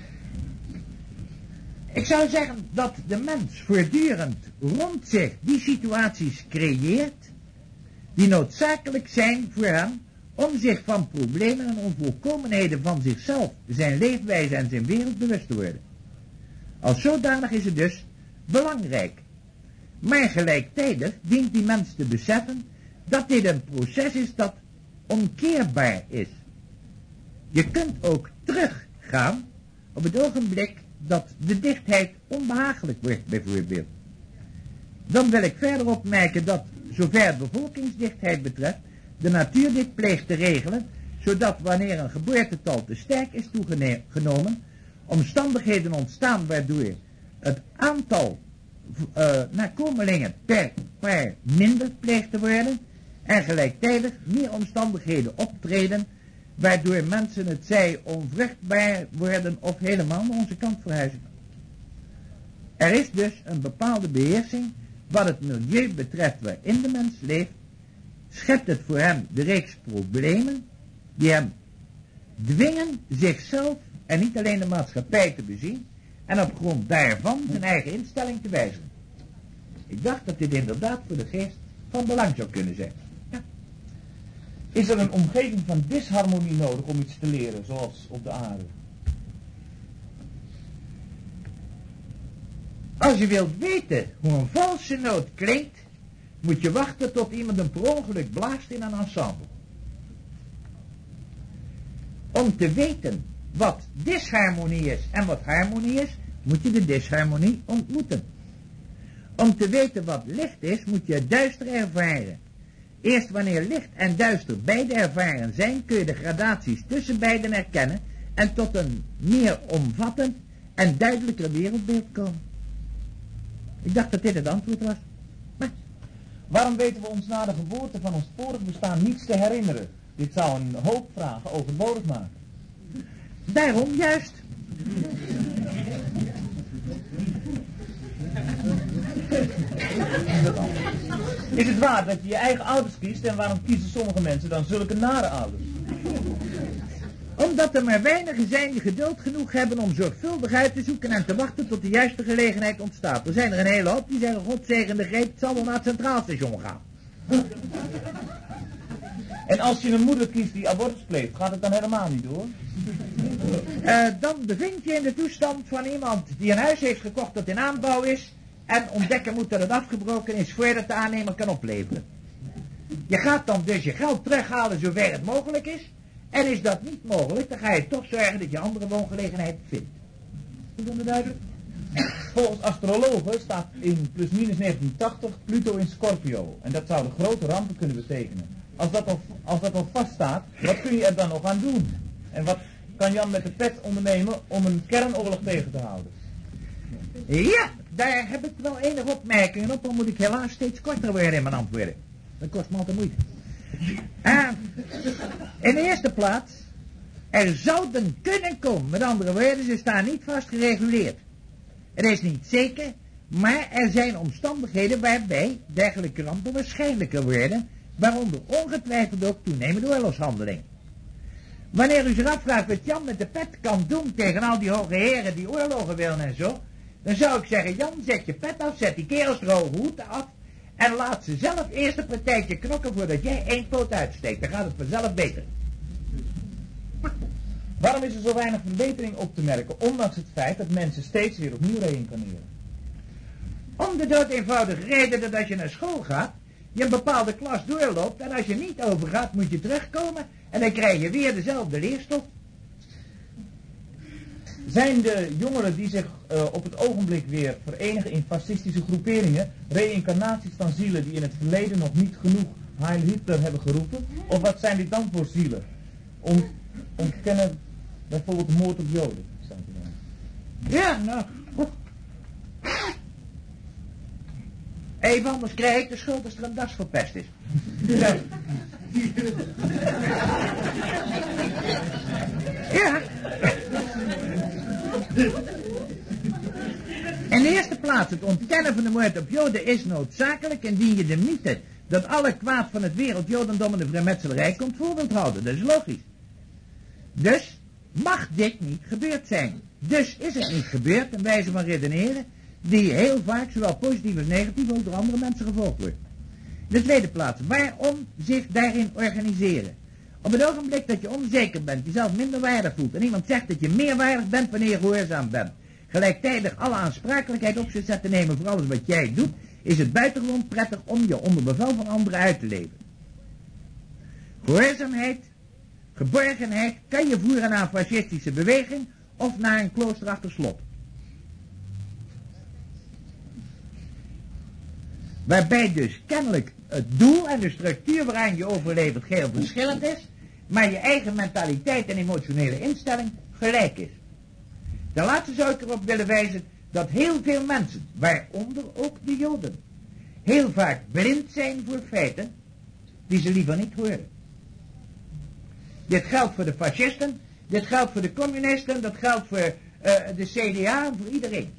Ik zou zeggen dat de mens voortdurend rond zich die situaties creëert die noodzakelijk zijn voor hem om zich van problemen en onvolkomenheden van zichzelf, zijn leefwijze en zijn wereld bewust te worden. Als zodanig is het dus belangrijk. Maar gelijktijdig dient die mens te beseffen dat dit een proces is dat onkeerbaar is. Je kunt ook teruggaan op het ogenblik dat de dichtheid onbehagelijk wordt, bijvoorbeeld. Dan wil ik verder opmerken dat, zover bevolkingsdichtheid betreft, de natuur dit pleegt te regelen, zodat wanneer een geboortetal te sterk is toegenomen, omstandigheden ontstaan waardoor het aantal uh, nakomelingen per paar minder pleegt te worden en gelijktijdig meer omstandigheden optreden, waardoor mensen het zij onvruchtbaar worden of helemaal naar onze kant verhuizen. Er is dus een bepaalde beheersing wat het milieu betreft waarin de mens leeft, schept het voor hem de reeks problemen die hem dwingen zichzelf en niet alleen de maatschappij te bezien en op grond daarvan zijn eigen instelling te wijzigen. Ik dacht dat dit inderdaad voor de geest van belang zou kunnen zijn. Ja. Is er een omgeving van disharmonie nodig om iets te leren, zoals op de aarde? Als je wilt weten hoe een valse noot klinkt, moet je wachten tot iemand een per ongeluk blaast in een ensemble. Om te weten wat disharmonie is en wat harmonie is, moet je de disharmonie ontmoeten. Om te weten wat licht is, moet je het duister ervaren. Eerst wanneer licht en duister beide ervaren zijn, kun je de gradaties tussen beiden herkennen en tot een meer omvattend en duidelijker wereldbeeld komen. Ik dacht dat dit het antwoord was. Maar waarom weten we ons na de geboorte van ons vorig bestaan niets te herinneren? Dit zou een hoop vragen overbodig maken. Daarom juist. Is het waar dat je je eigen ouders kiest en waarom kiezen sommige mensen dan zulke nare ouders? Omdat er maar weinigen zijn die geduld genoeg hebben om zorgvuldig uit te zoeken en te wachten tot de juiste gelegenheid ontstaat. Er zijn er een hele hoop die zeggen, God zegen de greep, het zal wel naar het Centraal Station gaan. En als je een moeder kiest die abortus pleegt, gaat het dan helemaal niet door? Uh, dan bevind je in de toestand van iemand die een huis heeft gekocht dat in aanbouw is en ontdekken moet dat het afgebroken is voordat de aannemer kan opleveren. Je gaat dan dus je geld terughalen zover het mogelijk is. En is dat niet mogelijk, dan ga je toch zorgen dat je andere woongelegenheid vindt. Is dat duidelijk? Volgens astrologen staat in plusminus negentien tachtig Pluto in Scorpio. En dat zou de grote rampen kunnen betekenen. Als dat al, als dat al vaststaat, wat kun je er dan nog aan doen? En wat kan Jan met de pet ondernemen om een kernoorlog tegen te houden? Ja, daar heb ik wel enige opmerkingen op, dan moet ik helaas steeds korter worden in mijn antwoorden. Dat kost me altijd moeite. Uh, in de eerste plaats, er zouden kunnen komen, met andere woorden, ze staan niet vast gereguleerd. Het is niet zeker, maar er zijn omstandigheden waarbij dergelijke rampen waarschijnlijker worden, waaronder ongetwijfeld ook toenemende oorlogshandelingen. Wanneer u zich afvraagt wat Jan met de pet kan doen tegen al die hoge heren die oorlogen willen en zo, dan zou ik zeggen, Jan, zet je pet af, zet die kerels de hoge hoed af en laat ze zelf eerst een partijtje knokken voordat jij één poot uitsteekt. Dan gaat het vanzelf beter. Waarom is er zo weinig verbetering op te merken, ondanks het feit dat mensen steeds weer opnieuw reïncarneren? Om de dood eenvoudige reden dat als je naar school gaat, je een bepaalde klas doorloopt en als je niet overgaat moet je terugkomen en dan krijg je weer dezelfde leerstof. Zijn de jongeren die zich uh, op het ogenblik weer verenigen in fascistische groeperingen reïncarnaties van zielen die in het verleden nog niet genoeg Heil Hitler hebben geroepen? Of wat zijn dit dan voor zielen? Om, ontkennen bijvoorbeeld de moord op Joden. Ja, nou. Even anders krijg ik de schuld als er een das verpest is. Ja. Ja. In de eerste plaats, het ontkennen van de moord op Joden is noodzakelijk indien je de mythe dat alle kwaad van het wereldjodendom en de vrijmetselarij komt voor wilt houden. Dat is logisch. Dus mag dit niet gebeurd zijn. Dus is het niet gebeurd, een wijze van redeneren die heel vaak, zowel positief als negatief, ook door andere mensen gevolgd wordt. In de tweede plaats, waarom zich daarin organiseren? Op het ogenblik dat je onzeker bent, jezelf minder waardig voelt en iemand zegt dat je meer waardig bent wanneer je gehoorzaam bent, gelijktijdig alle aansprakelijkheid op zich zet te nemen voor alles wat jij doet, is het buitengewoon prettig om je onder bevel van anderen uit te leven. Gehoorzaamheid, geborgenheid kan je voeren naar een fascistische beweging of naar een kloosterachtig slot. Waarbij dus kennelijk het doel en de structuur waaraan je overlevert geheel verschillend is, maar je eigen mentaliteit en emotionele instelling gelijk is. Ten laatste zou ik erop willen wijzen dat heel veel mensen, waaronder ook de Joden, heel vaak blind zijn voor feiten die ze liever niet horen. Dit geldt voor de fascisten, dit geldt voor de communisten, dat geldt voor uh, de C D A en voor iedereen.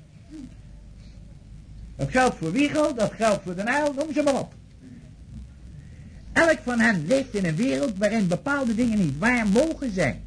Dat geldt voor Wiegel, dat geldt voor Den Uyl, noem ze maar op. Elk van hen leeft in een wereld waarin bepaalde dingen niet waar mogen zijn.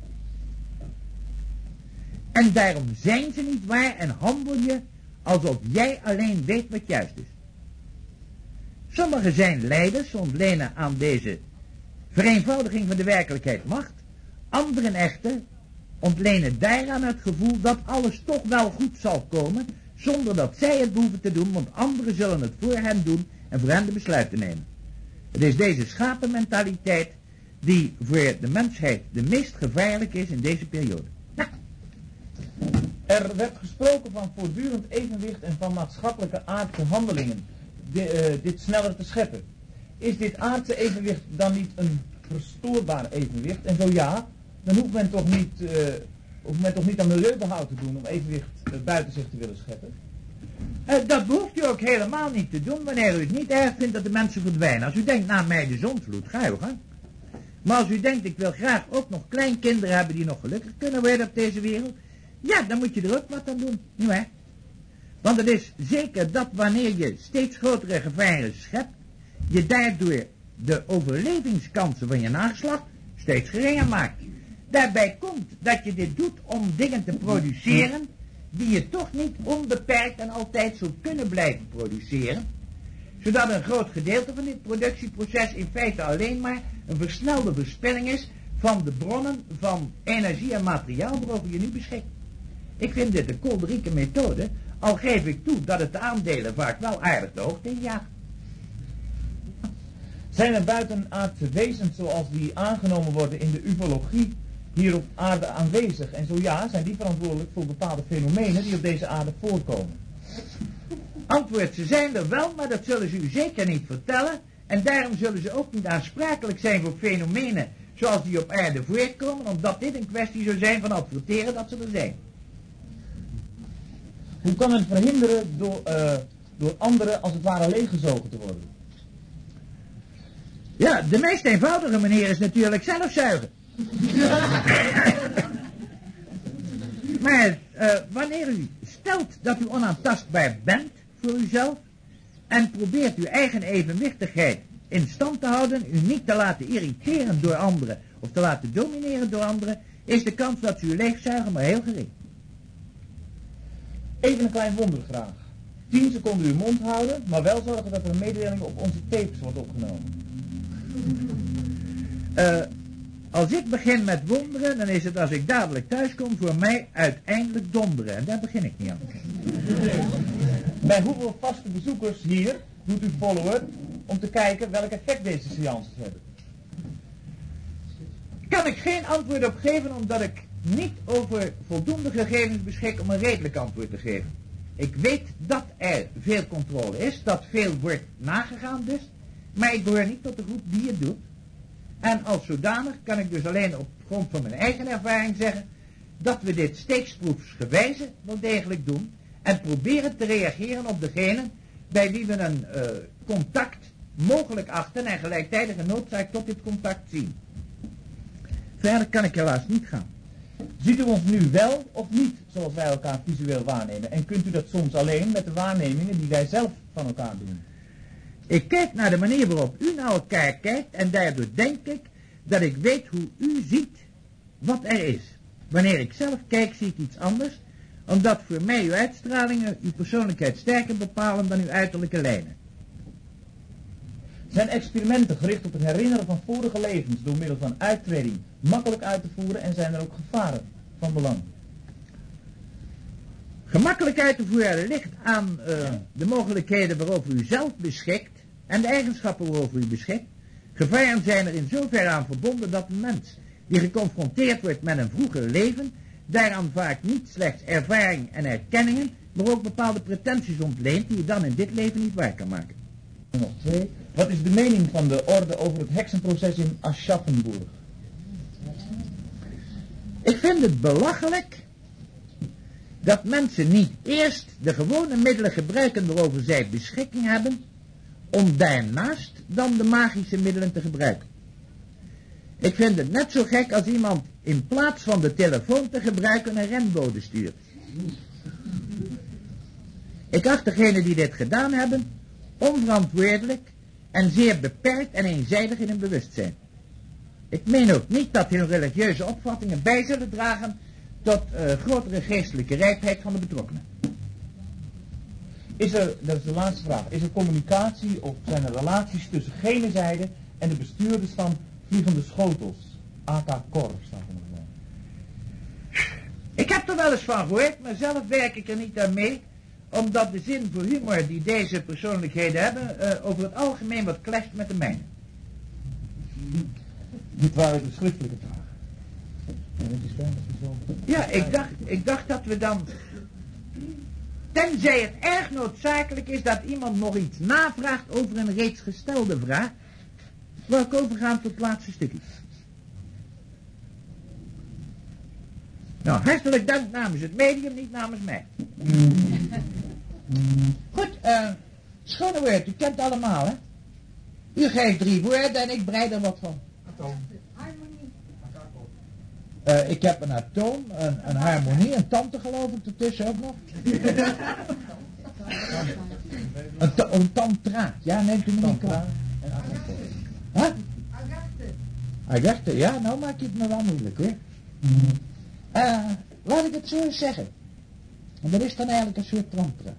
En daarom zijn ze niet waar en handel je alsof jij alleen weet wat juist is. Sommigen zijn leiders, ontlenen aan deze vereenvoudiging van de werkelijkheid macht. Anderen echter ontlenen daaraan het gevoel dat alles toch wel goed zal komen, zonder dat zij het behoeven te doen, want anderen zullen het voor hen doen en voor hen de besluiten nemen. Het is deze schapenmentaliteit die voor de mensheid de meest gevaarlijk is in deze periode. Nou. Er werd gesproken van voortdurend evenwicht en van maatschappelijke aardse handelingen, de, uh, dit sneller te scheppen. Is dit aardse evenwicht dan niet een verstoorbaar evenwicht? En zo ja, dan hoeft men toch niet, uh, hoeft men toch niet aan milieubehoud te doen om evenwicht uh, buiten zich te willen scheppen? Uh, dat behoeft u ook helemaal niet te doen wanneer u het niet erg vindt dat de mensen verdwijnen. Als u denkt, na mij de zondvloed, ga je gang. Maar als u denkt, ik wil graag ook nog kleinkinderen hebben die nog gelukkig kunnen worden op deze wereld, ja, dan moet je er ook wat aan doen, nietwaar? Want het is zeker dat wanneer je steeds grotere gevaren schept, je daardoor de overlevingskansen van je nageslacht steeds geringer maakt. Daarbij komt dat je dit doet om dingen te produceren die je toch niet onbeperkt en altijd zult kunnen blijven produceren, zodat een groot gedeelte van dit productieproces in feite alleen maar een versnelde verspilling is van de bronnen van energie en materiaal waarover je nu beschikt. Ik vind dit een kolderieke methode, al geef ik toe dat het de aandelen vaak wel aardig de hoogte injaagt. Zijn er buitenaardse wezens zoals die aangenomen worden in de ufologie hier op aarde aanwezig? En zo ja, zijn die verantwoordelijk voor bepaalde fenomenen die op deze aarde voorkomen? Antwoord, ze zijn er wel, maar dat zullen ze u zeker niet vertellen. En daarom zullen ze ook niet aansprakelijk zijn voor fenomenen zoals die op aarde voorkomen, omdat dit een kwestie zou zijn van adverteren dat ze er zijn. Hoe kan men verhinderen door, uh, door anderen als het ware leeggezogen te worden? Ja, de meest eenvoudige manier is natuurlijk zelf zuigen. Maar uh, wanneer u stelt dat u onaantastbaar bent voor uzelf en probeert uw eigen evenwichtigheid in stand te houden, u niet te laten irriteren door anderen of te laten domineren door anderen, is de kans dat ze u leegzuigen maar heel gering. Even een klein wonder graag. tien seconden uw mond houden, maar wel zorgen dat er een mededeling op onze tapes wordt opgenomen. Uh, als ik begin met wonderen, dan is het als ik dadelijk thuis kom voor mij uiteindelijk donderen. En daar begin ik niet aan. Bij hoeveel vaste bezoekers hier doet u follower om te kijken welk effect deze seances hebben? Kan ik geen antwoord op geven, omdat ik niet over voldoende gegevens beschik om een redelijk antwoord te geven. Ik weet dat er veel controle is, dat veel wordt nagegaan dus, maar ik behoor niet tot de groep die het doet. En als zodanig kan ik dus alleen op grond van mijn eigen ervaring zeggen dat we dit steeksproefsgewijze wel degelijk doen en proberen te reageren op degene bij wie we een uh, contact mogelijk achten en gelijktijdig een noodzaak tot dit contact zien. Verder kan ik helaas niet gaan. Ziet u ons nu wel of niet zoals wij elkaar visueel waarnemen? En kunt u dat soms alleen met de waarnemingen die wij zelf van elkaar doen? Ik kijk naar de manier waarop u naar elkaar kijkt en daardoor denk ik dat ik weet hoe u ziet wat er is. Wanneer ik zelf kijk zie ik iets anders, omdat voor mij uw uitstralingen uw persoonlijkheid sterker bepalen dan uw uiterlijke lijnen. Zijn experimenten gericht op het herinneren van vorige levens door middel van uittreding makkelijk uit te voeren en zijn er ook gevaren van belang? Gemakkelijk uit te voeren ligt aan uh, de mogelijkheden waarover u zelf beschikt en de eigenschappen waarover u beschikt. Gevaren zijn er in zoverre aan verbonden dat een mens die geconfronteerd wordt met een vroeger leven daaraan vaak niet slechts ervaring en erkenningen, maar ook bepaalde pretenties ontleent die je dan in dit leven niet waar kan maken. Nog twee. Wat is de mening van de orde over het heksenproces in Aschaffenburg? Ik vind het belachelijk dat mensen niet eerst de gewone middelen gebruiken waarover zij beschikking hebben, om daarnaast dan de magische middelen te gebruiken. Ik vind het net zo gek als iemand in plaats van de telefoon te gebruiken een renbode stuurt. Ik acht degenen die dit gedaan hebben onverantwoordelijk en zeer beperkt en eenzijdig in hun bewustzijn. Ik meen ook niet dat hun religieuze opvattingen bij zullen dragen tot uh, grotere geestelijke rijpheid van de betrokkenen. Is er, dat is de laatste vraag, is er communicatie of zijn er relaties tussen gene zijde en de bestuurders van vliegende schotels? A K Cor staat er nog bij. Ik heb er wel eens van gehoord, maar zelf werk ik er niet aan mee, omdat de zin voor humor die deze persoonlijkheden hebben uh, over het algemeen wat clasht met de mijne. Dit waren de schriftelijke vragen. En het is bijna zo. Ja, ik dacht, ik dacht dat we dan, tenzij het erg noodzakelijk is dat iemand nog iets navraagt over een reeds gestelde vraag, wil ik overgaan tot het laatste stukje. Nou, hartelijk dank namens het medium, niet namens mij. Goed, eh, schone woord, u kent allemaal, hè? U geeft drie woorden en ik breid er wat van. Uh, ik heb een atoom, een, een harmonie, een tante geloof ik ertussen ook nog. een, ta een tantra, ja, neemt u me niet klaar. Huh? Agarte. Agarte, ja, nou maak je het me wel moeilijk hoor. Uh, laat ik het zo eens zeggen. En dat is dan eigenlijk een soort tantra.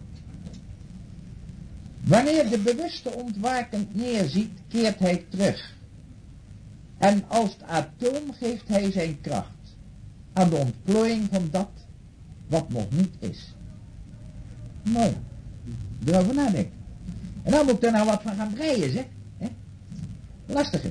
Wanneer de bewuste ontwakend neerziet, keert hij terug. En als het atoom geeft hij zijn kracht aan de ontplooiing van dat wat nog niet is. Mooi. Erover nadenken. En dan moet ik er nou wat van gaan breien, zeg. He? Lastige.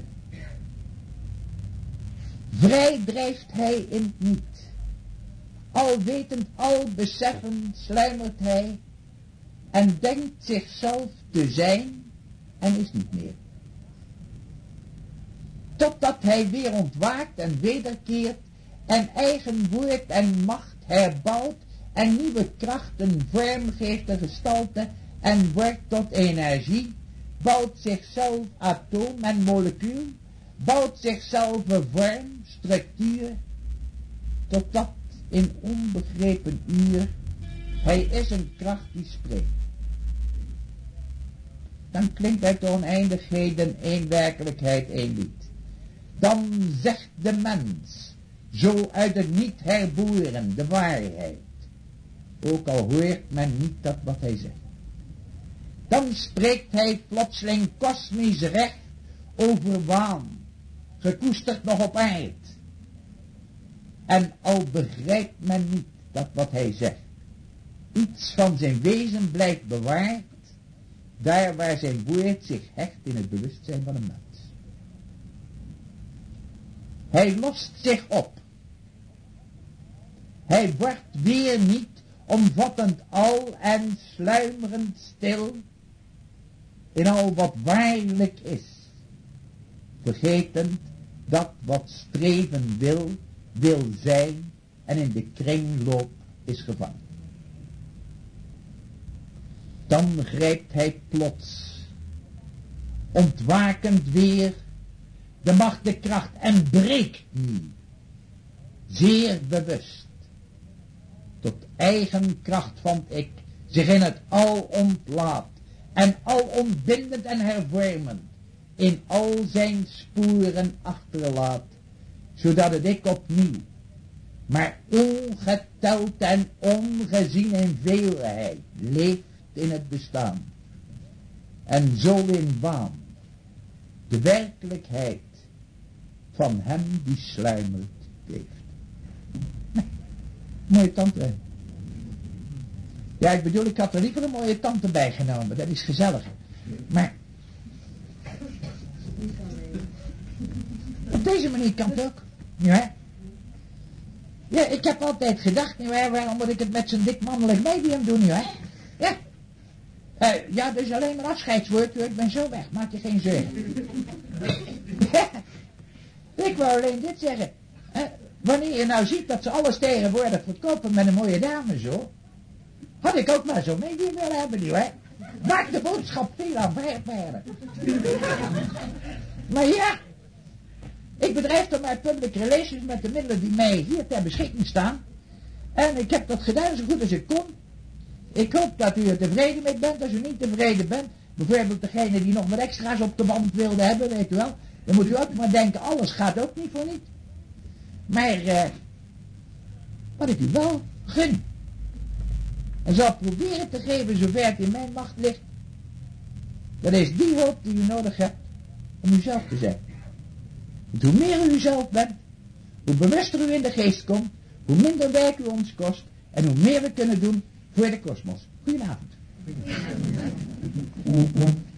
Vrij drijft hij in het niet. Alwetend, al beseffend sluimert hij en denkt zichzelf te zijn en is niet meer. Totdat hij weer ontwaakt en wederkeert en eigen woord en macht herbouwt en nieuwe krachten vorm geeft en gestalte en wordt tot energie, bouwt zichzelf atoom en molecuul, bouwt zichzelf een vorm, structuur, totdat in onbegrepen uur hij is een kracht die spreekt. Dan klinkt uit de oneindigheden één werkelijkheid, één lied. Dan zegt de mens, zo uit het niet herboren, de waarheid. Ook al hoort men niet dat wat hij zegt. Dan spreekt hij plotseling kosmisch recht over waan, gekoesterd nog op aard. En al begrijpt men niet dat wat hij zegt, iets van zijn wezen blijft bewaard, daar waar zijn woord zich hecht in het bewustzijn van een mens. Hij lost zich op. Hij wordt weer niet omvattend al en sluimerend stil in al wat waarlijk is, vergetend dat wat streven wil, wil zijn en in de kringloop is gevangen. Dan grijpt hij plots, ontwakend weer, de macht, de kracht en breekt nu, zeer bewust, tot eigen kracht van ik, zich in het al ontlaat en al ontbindend en hervormend, in al zijn sporen achterlaat, zodat het ik opnieuw, maar ongeteld en ongezien in veelheid, leeft in het bestaan, en zo in waan, de werkelijkheid van hem die sluimert leeft. Nee, mooie tante. Ja, ik bedoel, ik had er liever een mooie tante bijgenomen, dat is gezellig. Maar op deze manier kan het ook. Ja, ja, ik heb altijd gedacht, ja, waarom moet ik het met zo'n dik mannelijk medium doen, ja? Ja. Uh, ja, dus alleen maar afscheidswoord, hoor. Ik ben zo weg, maak je geen zorgen. Ik wou alleen dit zeggen. Uh, wanneer je nou ziet dat ze alles tegenwoordig verkopen met een mooie dame zo, had ik ook maar zo'n medium willen hebben, nu, hè? Maakt de boodschap veel aanvaardbaarder. Maar ja, ik bedrijf dan mijn public relations met de middelen die mij hier ter beschikking staan. En ik heb dat gedaan zo goed als ik kon. Ik hoop dat u er tevreden mee bent. Als u niet tevreden bent, bijvoorbeeld degene die nog wat extra's op de band wilde hebben, weet u wel. Dan moet u ook maar denken, alles gaat ook niet voor niet. Maar, eh, wat ik u wel gun. En zal proberen te geven zover het in mijn macht ligt. Dat is die hoop die u nodig hebt om uzelf te zijn. Want hoe meer u uzelf bent, hoe bewuster u in de geest komt, hoe minder werk u ons kost en hoe meer we kunnen doen voor de kosmos. Goedenavond.